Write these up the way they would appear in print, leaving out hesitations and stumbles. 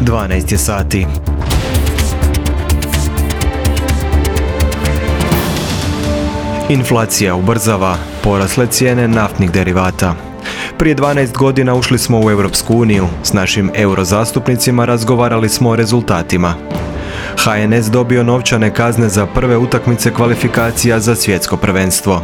12 je sati. Inflacija ubrzava, porasle cijene naftnih derivata. Prije 12 godina ušli smo u Europsku uniju, s našim eurozastupnicima razgovarali smo o rezultatima. HNS dobio novčane kazne za prve utakmice kvalifikacija za svjetsko prvenstvo.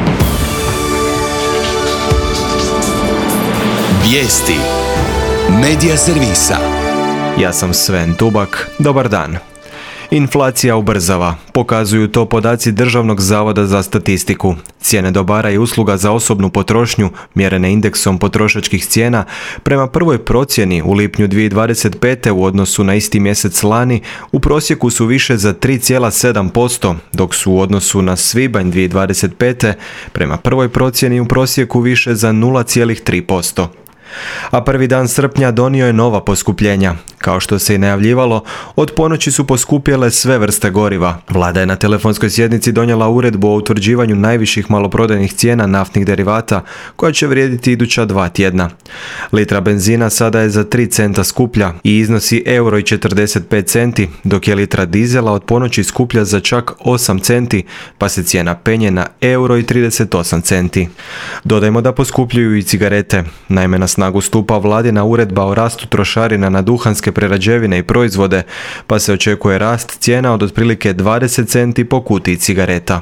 Vijesti Medija servisa. Ja sam Sven Tubak, dobar dan. Inflacija ubrzava, pokazuju to podaci Državnog zavoda za statistiku. Cijene dobara i usluga za osobnu potrošnju, mjerene indeksom potrošačkih cijena, prema prvoj procjeni u lipnju 2025. u odnosu na isti mjesec lani, u prosjeku su više za 3,7%, dok su u odnosu na svibanj 2025. prema prvoj procjeni u prosjeku više za 0,3%. A prvi dan srpnja donio je nova poskupljenja. Kao što se i najavljivalo, od ponoći su poskupjele sve vrste goriva. Vlada je na telefonskoj sjednici donijela uredbu o utvrđivanju najviših maloprodajnih cijena naftnih derivata, koja će vrijediti iduća 2 tjedna. Litra benzina sada je za 3 centa skuplja i iznosi €1,45, dok je litra dizela od ponoći skuplja za čak 8 centi, pa se cijena penje na €1,38. Dodajmo da poskupljuju i cigarete. Naime, na snagu stupa vladina uredba o rastu trošarina na duhanske prerađevine i proizvode, pa se očekuje rast cijena od otprilike 20 centi po kutiji cigareta.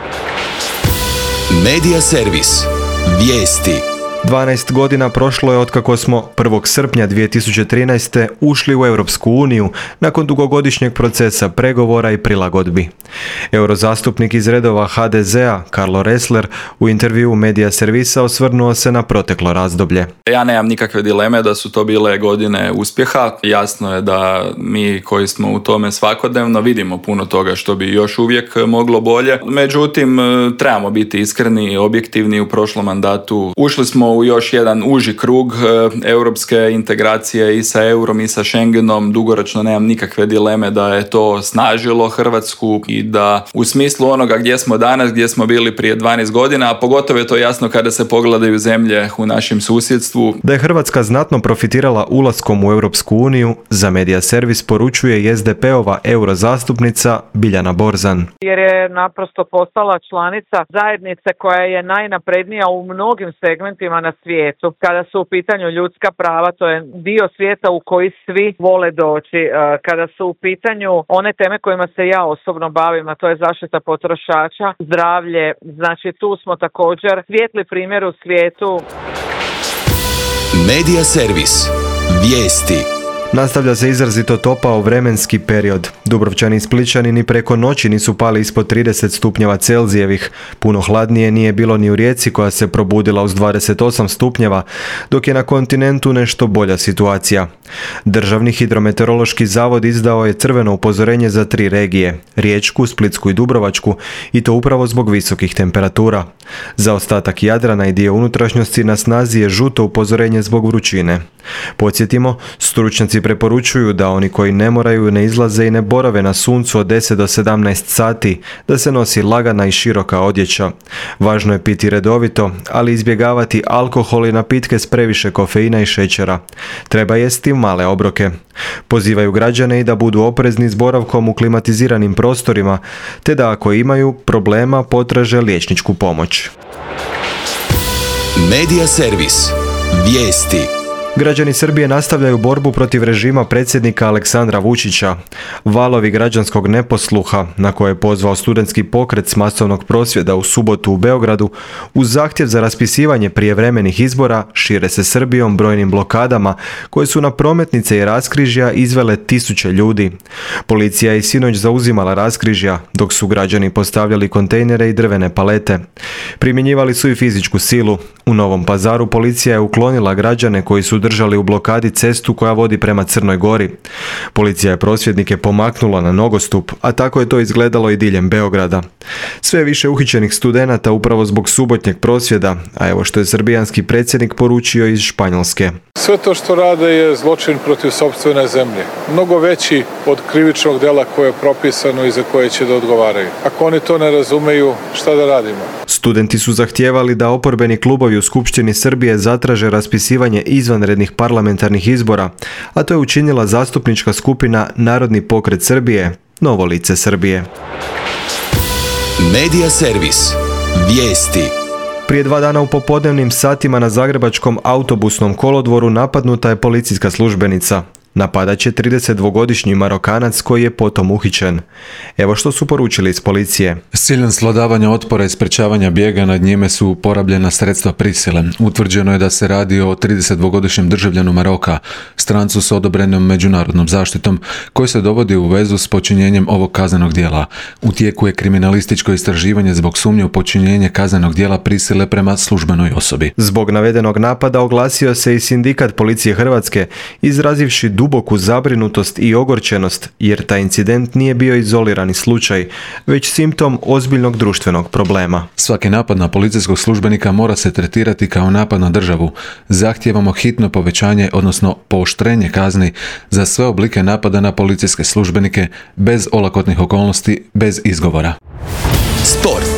Medija servis. Vijesti. 12 godina prošlo je otkako smo 1. srpnja 2013. ušli u Europsku uniju nakon dugogodišnjeg procesa pregovora i prilagodbi. Eurozastupnik iz redova HDZ-a, Karlo Ressler, u intervjuu Medija servisa osvrnuo se na proteklo razdoblje. Ja nemam nikakve dileme da su to bile godine uspjeha. Jasno je da mi koji smo u tome svakodnevno vidimo puno toga što bi još uvijek moglo bolje. Međutim, trebamo biti iskreni i objektivni. U prošlom mandatu ušli smo u još jedan uži krug europske integracije i sa eurom i sa Schengenom. Dugoročno nemam nikakve dileme da je to snažilo Hrvatsku i da u smislu onoga gdje smo danas, gdje smo bili prije 12 godina, a pogotovo je to jasno kada se pogledaju zemlje u našem susjedstvu. Da je Hrvatska znatno profitirala ulaskom u Europsku uniju, za Medija servis poručuje i SDP-ova eurozastupnica Biljana Borzan. Jer je naprosto postala članica zajednice koja je najnaprednija u mnogim segmentima na svijetu. Kada su u pitanju ljudska prava, to je dio svijeta u koji svi vole doći. Kada su u pitanju one teme kojima se ja osobno bavim, a to je zaštita potrošača, zdravlje, znači tu smo također svijetli primjer u svijetu. Medija servis. Vijesti. Nastavlja se izrazito topao vremenski period. Dubrovčani i Splićani ni preko noći nisu pali ispod 30 stupnjeva Celzijevih. Puno hladnije nije bilo ni u Rijeci koja se probudila uz 28 stupnjeva, dok je na kontinentu nešto bolja situacija. Državni hidrometeorološki zavod izdao je crveno upozorenje za 3 regije, Riječku, Splitsku i Dubrovačku, i to upravo zbog visokih temperatura. Za ostatak Jadrana i dio unutrašnjosti na snazi je žuto upozorenje zbog vrućine. Podsjetimo, stručnjaci preporučuju da oni koji ne moraju ne izlaze i ne borave na suncu od 10 do 17 sati, da se nosi lagana i široka odjeća. Važno je piti redovito, ali izbjegavati alkohol i napitke s previše kofeina i šećera. Treba jesti male obroke. Pozivaju građane i da budu oprezni s boravkom u klimatiziranim prostorima, te da ako imaju problema potraže liječničku pomoć. Medija servis. Vijesti. Građani Srbije nastavljaju borbu protiv režima predsjednika Aleksandra Vučića. Valovi građanskog neposluha, na koje je pozvao studentski pokret s masovnog prosvjeda u subotu u Beogradu, uz zahtjev za raspisivanje prijevremenih izbora, šire se Srbijom brojnim blokadama koje su na prometnice i raskrižja izvele tisuće ljudi. Policija je i sinoć zauzimala raskrižja, dok su građani postavljali kontejnere i drvene palete. Primjenjivali su i fizičku silu. U Novom Pazaru policija je uklonila građane koji su držali u blokadi cestu koja vodi prema Crnoj Gori. Policija je prosvjednike pomaknula na nogostup, a tako je to izgledalo i diljem Beograda. Sve više uhićenih studenata upravo zbog subotnjeg prosvjeda, a evo što je srbijanski predsjednik poručio iz Španjolske. Sve to što rade je zločin protiv sopstvene zemlje. Mnogo veći od krivičnog dela koje je propisano i za koje će da odgovaraju. Ako oni to ne razumeju, šta da radimo? Studenti su zahtijevali da oporbeni klubovi u Skupštini Srbije zatraže raspisivanje izvanrednih neposrednih parlamentarnih izbora, a to je učinila zastupnička skupina Narodni pokret Srbije, Novo lice Srbije. Medija servis. Vijesti. Prije 2 dana u popodnevnim satima na zagrebačkom autobusnom kolodvoru napadnuta je policijska službenica. Napadač je 32-godišnji Marokanac koji je potom uhićen. Evo što su poručili iz policije. S ciljem svladavanja otpora i sprečavanja bijega nad njime su uporabljena sredstva prisile. Utvrđeno je da se radi o 32-godišnjem državljanu Maroka, strancu s odobrenom međunarodnom zaštitom, koji se dovodi u vezu s počinjenjem ovog kaznenog djela. U tijeku je kriminalističko istraživanje zbog sumnje u počinjenje kaznenog djela prisile prema službenoj osobi. Zbog navedenog napada oglasio se i sindikat policije Hrvatske, izrazivši duboku zabrinutost i ogorčenost, jer taj incident nije bio izolirani slučaj, već simptom ozbiljnog društvenog problema. Svaki napad na policijskog službenika mora se tretirati kao napad na državu. Zahtijevamo hitno povećanje, odnosno pooštrenje kazni za sve oblike napada na policijske službenike, bez olakotnih okolnosti, bez izgovora. Sport.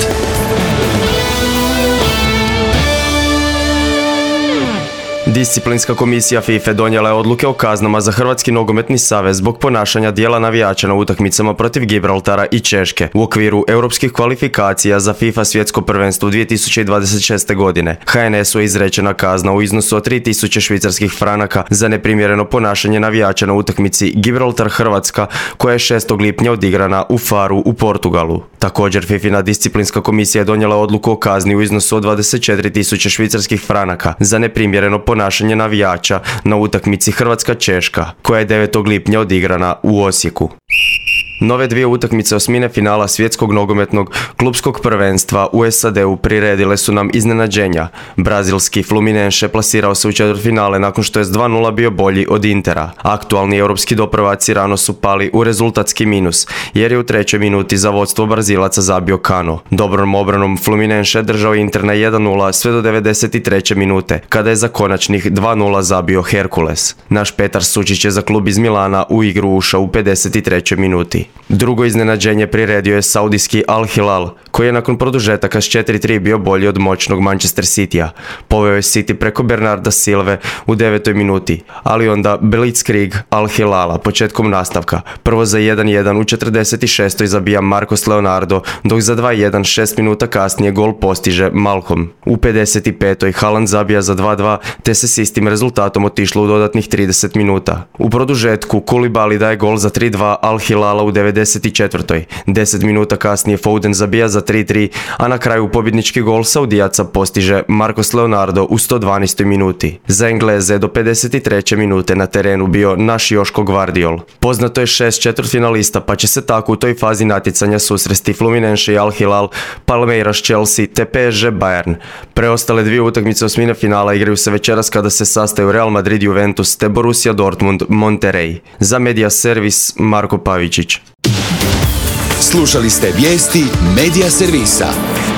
Disciplinska komisija FIFA donijela je odluke o kaznama za Hrvatski nogometni savez zbog ponašanja dijela navijača na utakmicama protiv Gibraltara i Češke u okviru europskih kvalifikacija za FIFA svjetsko prvenstvo 2026. godine. HNS-u je izrečena kazna u iznosu od 3000 švicarskih franaka za neprimjereno ponašanje navijača na utakmici Gibraltar-Hrvatska koja je 6. lipnja odigrana u Faru u Portugalu. Također FIFIna disciplinska komisija je donijela odluku o kazni u iznosu od 24.000 švicarskih franaka za neprimjereno ponašanje navijača na utakmici Hrvatska-Češka, koja je 9. lipnja odigrana u Osijeku. Nove 2 utakmice osmine finala svjetskog nogometnog klupskog prvenstva u SAD-u priredile su nam iznenađenja. Brazilski Fluminense plasirao se u četvrtfinale nakon što je s 2:0 bio bolji od Intera. Aktualni europski doprvaci rano su pali u rezultatski minus, jer je u 3. minuti za vodstvo Brazilaca zabio Cano. Dobrom obranom Fluminense držao Inter na 1:0 sve do 93. minute, kada je za konačnih 2:0 zabio Herkules. Naš Petar Sučić je za klub iz Milana u igru ušao u 53. minuti. Drugo iznenađenje priredio je saudijski Al Hilal, koji je nakon produžetaka s 4:3 bio bolji od moćnog Manchester Citya. Poveo je City preko Bernarda Silve u 9. minuti, ali onda blitzkrieg Al Hilala početkom nastavka. Prvo za 1:1 u 46. zabija Marcos Leonardo, dok za 2:1 6 minuta kasnije gol postiže Malcolm. U 55. Haaland zabija za 2:2, te se s istim rezultatom otišlo u dodatnih 30 minuta. U produžetku Koulibaly daje gol za 3:2 Al Hilala u 94. 10 minuta kasnije Foden zabija za 3:3, a na kraju pobjednički gol Saudijaca postiže Marcos Leonardo u 112. minuti. Za Engleze do 53. minute na terenu bio naš Joško Gvardiol. Poznato je 6 četvrtfinalista, pa će se tako u toj fazi natjecanja susresti Fluminense i Al Hilal, Palmeiras Chelsea te PSG Bayern. Preostale 2 utakmice osmine finala igraju se večeras kada se sastaju Real Madrid Juventus te Borussia Dortmund Monterrey. Za Medija servis Marko Pavičić. Slušali ste vijesti Medija servisa.